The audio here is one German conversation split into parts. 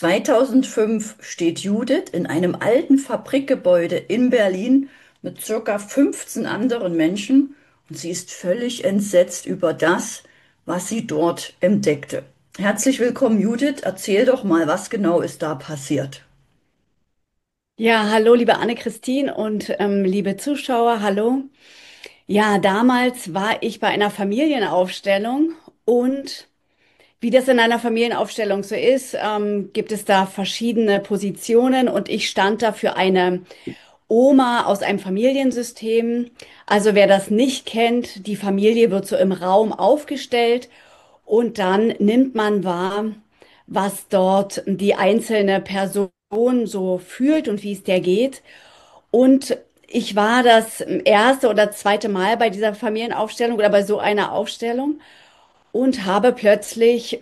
2005 steht Judith in einem alten Fabrikgebäude in Berlin mit circa 15 anderen Menschen und sie ist völlig entsetzt über das, was sie dort entdeckte. Herzlich willkommen, Judith. Erzähl doch mal, was genau ist da passiert? Ja, hallo, liebe Anne-Christine und liebe Zuschauer, hallo. Ja, damals war ich bei einer Familienaufstellung und wie das in einer Familienaufstellung so ist, gibt es da verschiedene Positionen und ich stand da für eine Oma aus einem Familiensystem. Also wer das nicht kennt, die Familie wird so im Raum aufgestellt und dann nimmt man wahr, was dort die einzelne Person so fühlt und wie es der geht. Und ich war das erste oder zweite Mal bei dieser Familienaufstellung oder bei so einer Aufstellung und habe plötzlich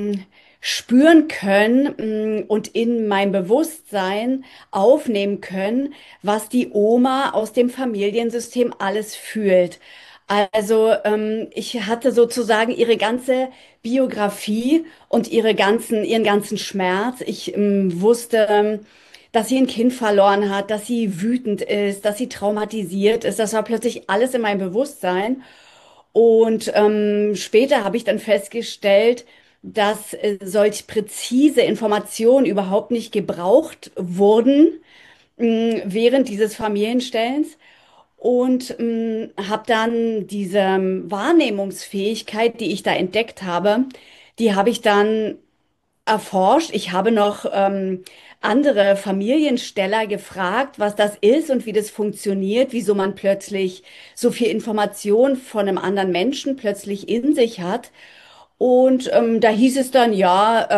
spüren können und in mein Bewusstsein aufnehmen können, was die Oma aus dem Familiensystem alles fühlt. Also ich hatte sozusagen ihre ganze Biografie und ihren ganzen Schmerz. Ich wusste, dass sie ein Kind verloren hat, dass sie wütend ist, dass sie traumatisiert ist. Das war plötzlich alles in meinem Bewusstsein. Und später habe ich dann festgestellt, dass solch präzise Informationen überhaupt nicht gebraucht wurden während dieses Familienstellens und habe dann diese Wahrnehmungsfähigkeit, die ich da entdeckt habe, die habe ich dann erforscht. Ich habe noch andere Familiensteller gefragt, was das ist und wie das funktioniert, wieso man plötzlich so viel Information von einem anderen Menschen plötzlich in sich hat. Und da hieß es dann, ja,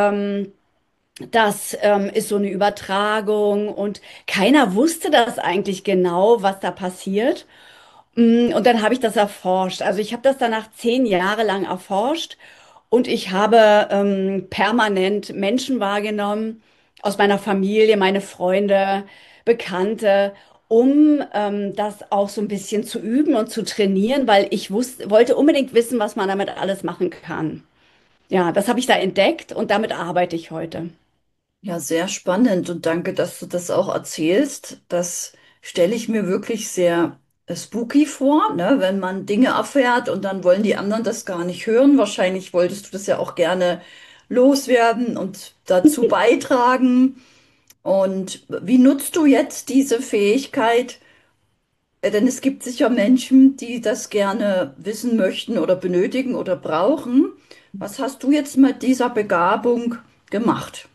das ist so eine Übertragung und keiner wusste das eigentlich genau, was da passiert. Und dann habe ich das erforscht. Also ich habe das danach 10 Jahre lang erforscht und ich habe permanent Menschen wahrgenommen aus meiner Familie, meine Freunde, Bekannte, um das auch so ein bisschen zu üben und zu trainieren, weil ich wollte unbedingt wissen, was man damit alles machen kann. Ja, das habe ich da entdeckt und damit arbeite ich heute. Ja, sehr spannend und danke, dass du das auch erzählst. Das stelle ich mir wirklich sehr spooky vor, ne? Wenn man Dinge erfährt und dann wollen die anderen das gar nicht hören. Wahrscheinlich wolltest du das ja auch gerne loswerden und dazu beitragen. Und wie nutzt du jetzt diese Fähigkeit? Denn es gibt sicher Menschen, die das gerne wissen möchten oder benötigen oder brauchen. Was hast du jetzt mit dieser Begabung gemacht?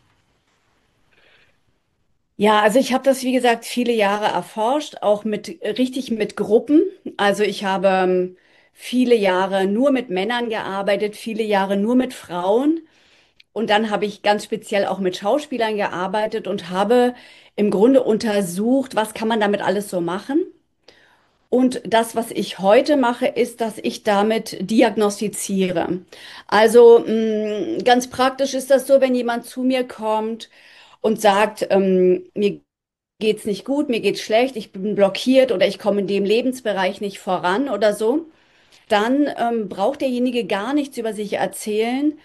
Ja, also ich habe das, wie gesagt, viele Jahre erforscht, auch richtig mit Gruppen. Also ich habe viele Jahre nur mit Männern gearbeitet, viele Jahre nur mit Frauen. Und dann habe ich ganz speziell auch mit Schauspielern gearbeitet und habe im Grunde untersucht, was kann man damit alles so machen. Und das, was ich heute mache, ist, dass ich damit diagnostiziere. Also ganz praktisch ist das so, wenn jemand zu mir kommt und sagt, mir geht's nicht gut, mir geht's schlecht, ich bin blockiert oder ich komme in dem Lebensbereich nicht voran oder so, dann braucht derjenige gar nichts über sich erzählen.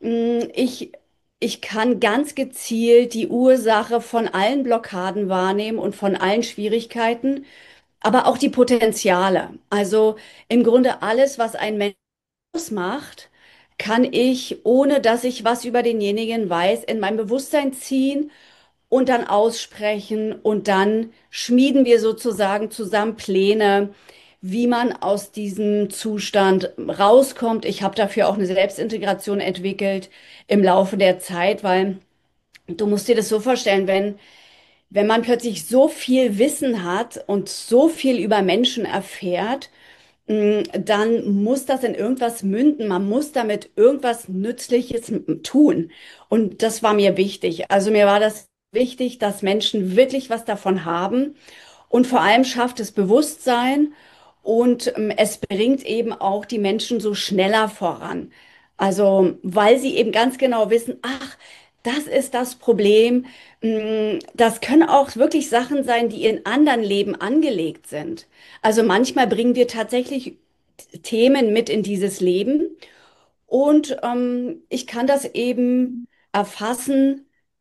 Ich kann ganz gezielt die Ursache von allen Blockaden wahrnehmen und von allen Schwierigkeiten, aber auch die Potenziale. Also im Grunde alles, was ein Mensch ausmacht, kann ich, ohne dass ich was über denjenigen weiß, in mein Bewusstsein ziehen und dann aussprechen und dann schmieden wir sozusagen zusammen Pläne, wie man aus diesem Zustand rauskommt. Ich habe dafür auch eine Selbstintegration entwickelt im Laufe der Zeit, weil du musst dir das so vorstellen, wenn man plötzlich so viel Wissen hat und so viel über Menschen erfährt, dann muss das in irgendwas münden. Man muss damit irgendwas Nützliches tun. Und das war mir wichtig. Also mir war das wichtig, dass Menschen wirklich was davon haben. Und vor allem schafft es Bewusstsein und es bringt eben auch die Menschen so schneller voran. Also, weil sie eben ganz genau wissen, ach, das ist das Problem. Das können auch wirklich Sachen sein, die in anderen Leben angelegt sind. Also manchmal bringen wir tatsächlich Themen mit in dieses Leben und ich kann das eben erfassen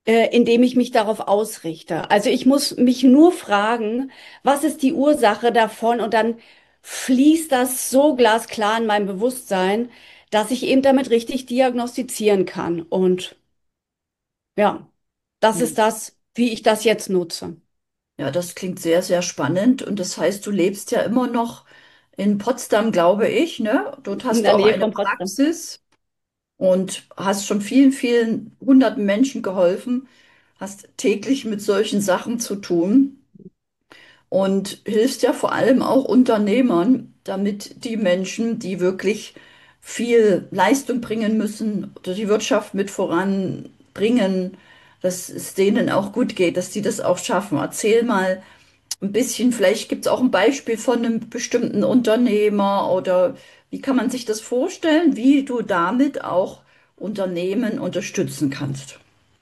indem ich mich darauf ausrichte. Also ich muss mich nur fragen, was ist die Ursache davon? Und dann fließt das so glasklar in meinem Bewusstsein, dass ich eben damit richtig diagnostizieren kann. Und ja, das ist das, wie ich das jetzt nutze. Ja, das klingt sehr, sehr spannend. Und das heißt, du lebst ja immer noch in Potsdam, glaube ich, ne? Dort In hast du der auch Nähe eine von Potsdam. Praxis und hast schon vielen, vielen hunderten Menschen geholfen, hast täglich mit solchen Sachen zu tun und hilfst ja vor allem auch Unternehmern, damit die Menschen, die wirklich viel Leistung bringen müssen, oder die Wirtschaft mit voranbringen, dass es denen auch gut geht, dass die das auch schaffen. Erzähl mal ein bisschen, vielleicht gibt es auch ein Beispiel von einem bestimmten Unternehmer oder wie kann man sich das vorstellen, wie du damit auch Unternehmen unterstützen kannst.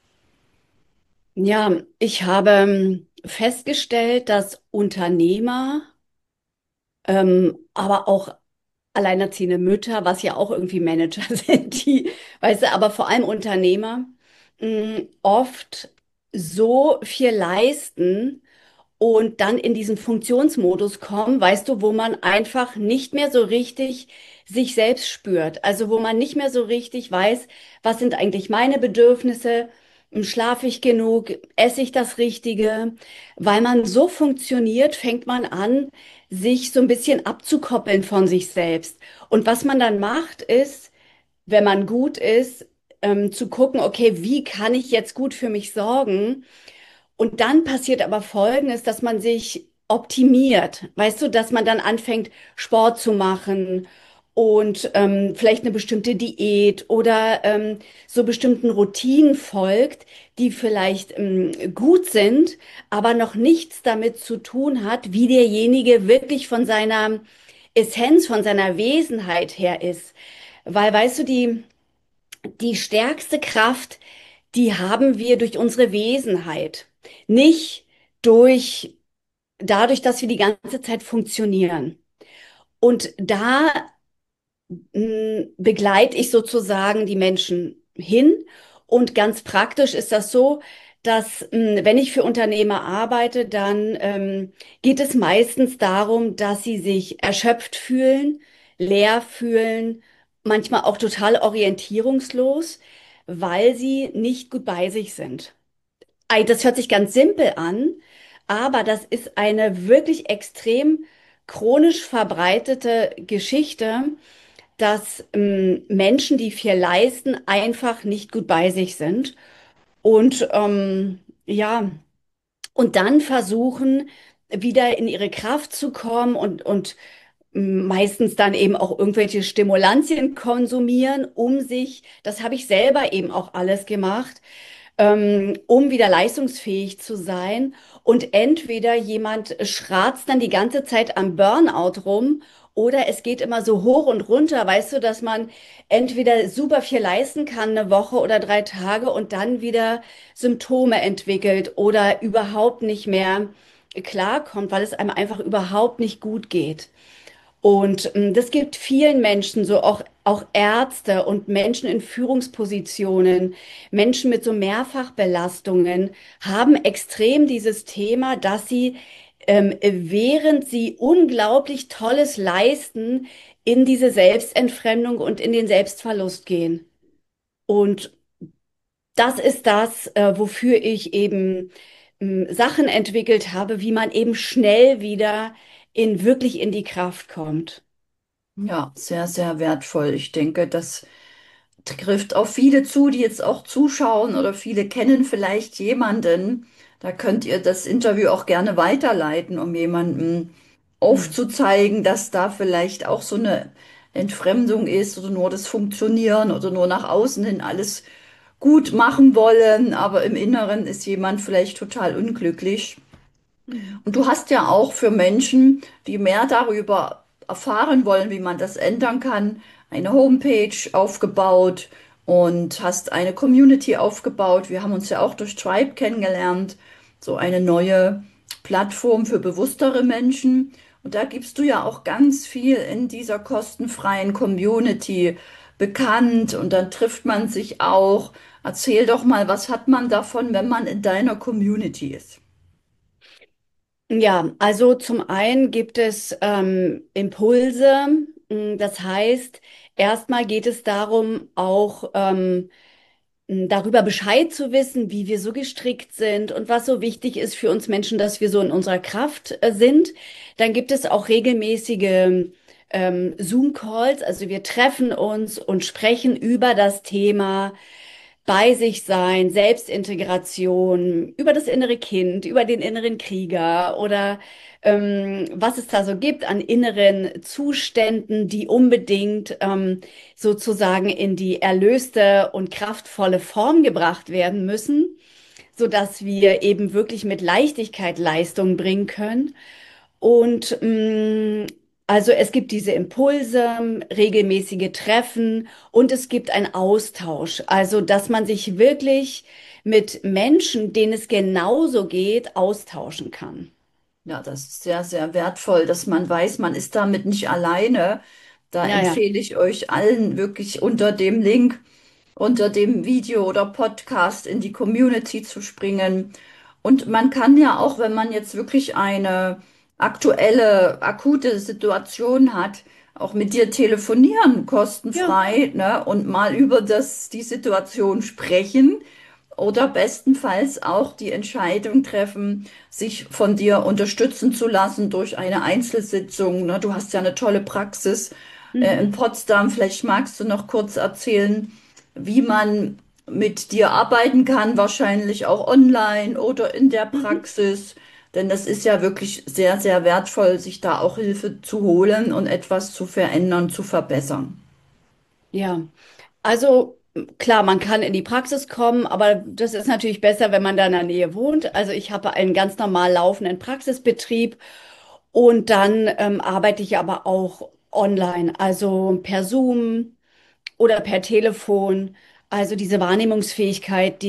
Ja, ich habe festgestellt, dass Unternehmer, aber auch alleinerziehende Mütter, was ja auch irgendwie Manager sind, die, weißt du, aber vor allem Unternehmer, oft so viel leisten und dann in diesen Funktionsmodus kommen, weißt du, wo man einfach nicht mehr so richtig sich selbst spürt. Also wo man nicht mehr so richtig weiß, was sind eigentlich meine Bedürfnisse, schlafe ich genug, esse ich das Richtige. Weil man so funktioniert, fängt man an, sich so ein bisschen abzukoppeln von sich selbst. Und was man dann macht, ist, wenn man gut ist, zu gucken, okay, wie kann ich jetzt gut für mich sorgen? Und dann passiert aber Folgendes, dass man sich optimiert. Weißt du, dass man dann anfängt, Sport zu machen und vielleicht eine bestimmte Diät oder so bestimmten Routinen folgt, die vielleicht gut sind, aber noch nichts damit zu tun hat, wie derjenige wirklich von seiner Essenz, von seiner Wesenheit her ist. Weil, weißt du, die stärkste Kraft, die haben wir durch unsere Wesenheit, nicht durch dadurch, dass wir die ganze Zeit funktionieren. Und da begleite ich sozusagen die Menschen hin. Und ganz praktisch ist das so, dass wenn ich für Unternehmer arbeite, dann geht es meistens darum, dass sie sich erschöpft fühlen, leer fühlen, manchmal auch total orientierungslos, weil sie nicht gut bei sich sind. Das hört sich ganz simpel an, aber das ist eine wirklich extrem chronisch verbreitete Geschichte, dass Menschen, die viel leisten, einfach nicht gut bei sich sind und ja, und dann versuchen, wieder in ihre Kraft zu kommen und meistens dann eben auch irgendwelche Stimulantien konsumieren, um sich, das habe ich selber eben auch alles gemacht, um wieder leistungsfähig zu sein. Und entweder jemand schratzt dann die ganze Zeit am Burnout rum oder es geht immer so hoch und runter, weißt du, dass man entweder super viel leisten kann, eine Woche oder 3 Tage und dann wieder Symptome entwickelt oder überhaupt nicht mehr klarkommt, weil es einem einfach überhaupt nicht gut geht. Und das gibt vielen Menschen, so auch Ärzte und Menschen in Führungspositionen, Menschen mit so Mehrfachbelastungen, haben extrem dieses Thema, dass sie, während sie unglaublich Tolles leisten, in diese Selbstentfremdung und in den Selbstverlust gehen. Und das ist das, wofür ich eben Sachen entwickelt habe, wie man eben schnell wieder wirklich in die Kraft kommt. Ja, sehr, sehr wertvoll. Ich denke, das trifft auf viele zu, die jetzt auch zuschauen oder viele kennen vielleicht jemanden. Da könnt ihr das Interview auch gerne weiterleiten, um jemandem Hm. aufzuzeigen, dass da vielleicht auch so eine Entfremdung ist oder nur das Funktionieren oder nur nach außen hin alles gut machen wollen, aber im Inneren ist jemand vielleicht total unglücklich. Hm. Und du hast ja auch für Menschen, die mehr darüber erfahren wollen, wie man das ändern kann, eine Homepage aufgebaut und hast eine Community aufgebaut. Wir haben uns ja auch durch Tribe kennengelernt, so eine neue Plattform für bewusstere Menschen. Und da gibst du ja auch ganz viel in dieser kostenfreien Community bekannt und dann trifft man sich auch. Erzähl doch mal, was hat man davon, wenn man in deiner Community ist? Ja, also zum einen gibt es Impulse. Das heißt, erstmal geht es darum, auch darüber Bescheid zu wissen, wie wir so gestrickt sind und was so wichtig ist für uns Menschen, dass wir so in unserer Kraft sind. Dann gibt es auch regelmäßige Zoom-Calls. Also wir treffen uns und sprechen über das Thema bei sich sein, Selbstintegration, über das innere Kind, über den inneren Krieger oder was es da so gibt an inneren Zuständen, die unbedingt sozusagen in die erlöste und kraftvolle Form gebracht werden müssen, sodass wir eben wirklich mit Leichtigkeit Leistung bringen können. Und also es gibt diese Impulse, regelmäßige Treffen und es gibt einen Austausch. Also dass man sich wirklich mit Menschen, denen es genauso geht, austauschen kann. Ja, das ist sehr, sehr wertvoll, dass man weiß, man ist damit nicht alleine. Da Ja, ja. empfehle ich euch allen wirklich unter dem Link, unter dem Video oder Podcast in die Community zu springen. Und man kann ja auch, wenn man jetzt wirklich eine aktuelle, akute Situation hat, auch mit dir telefonieren, Ja. kostenfrei, ne, und mal über die Situation sprechen oder bestenfalls auch die Entscheidung treffen, sich von dir unterstützen zu lassen durch eine Einzelsitzung. Ne? Du hast ja eine tolle Praxis in Mhm. Potsdam. Vielleicht magst du noch kurz erzählen, wie man mit dir arbeiten kann, wahrscheinlich auch online oder in der Mhm. Praxis. Denn das ist ja wirklich sehr, sehr wertvoll, sich da auch Hilfe zu holen und etwas zu verändern, zu verbessern. Ja. Also klar, man kann in die Praxis kommen, aber das ist natürlich besser, wenn man da in der Nähe wohnt. Also ich habe einen ganz normal laufenden Praxisbetrieb und dann arbeite ich aber auch online, also per Zoom oder per Telefon. Also diese Wahrnehmungsfähigkeit,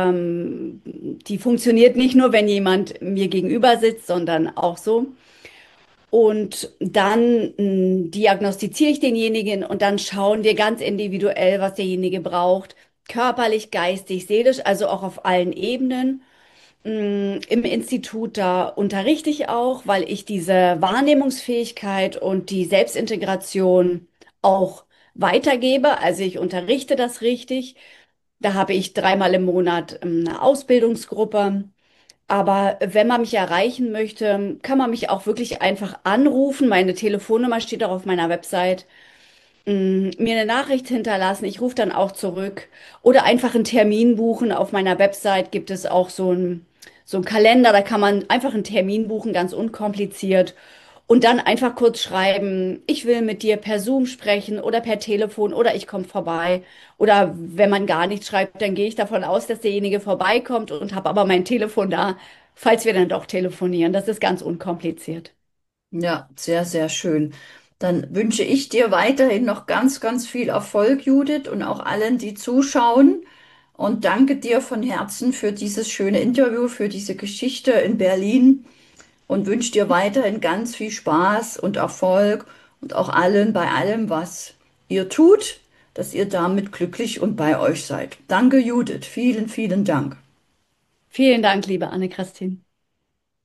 die funktioniert nicht nur, wenn jemand mir gegenüber sitzt, sondern auch so. Und dann diagnostiziere ich denjenigen und dann schauen wir ganz individuell, was derjenige braucht. Körperlich, geistig, seelisch, also auch auf allen Ebenen. Im Institut, da unterrichte ich auch, weil ich diese Wahrnehmungsfähigkeit und die Selbstintegration auch weitergebe. Also ich unterrichte das richtig. Da habe ich dreimal im Monat eine Ausbildungsgruppe. Aber wenn man mich erreichen möchte, kann man mich auch wirklich einfach anrufen. Meine Telefonnummer steht auch auf meiner Website. Mir eine Nachricht hinterlassen. Ich rufe dann auch zurück. Oder einfach einen Termin buchen. Auf meiner Website gibt es auch so einen Kalender. Da kann man einfach einen Termin buchen, ganz unkompliziert. Und dann einfach kurz schreiben, ich will mit dir per Zoom sprechen oder per Telefon oder ich komme vorbei. Oder wenn man gar nichts schreibt, dann gehe ich davon aus, dass derjenige vorbeikommt und habe aber mein Telefon da, falls wir dann doch telefonieren. Das ist ganz unkompliziert. Ja, sehr, sehr schön. Dann wünsche ich dir weiterhin noch ganz, ganz viel Erfolg, Judith, und auch allen, die zuschauen. Und danke dir von Herzen für dieses schöne Interview, für diese Geschichte in Berlin und wünsche dir weiterhin ganz viel Spaß und Erfolg und auch allen bei allem, was ihr tut, dass ihr damit glücklich und bei euch seid. Danke, Judith. Vielen, vielen Dank. Vielen Dank, liebe Anne-Christine.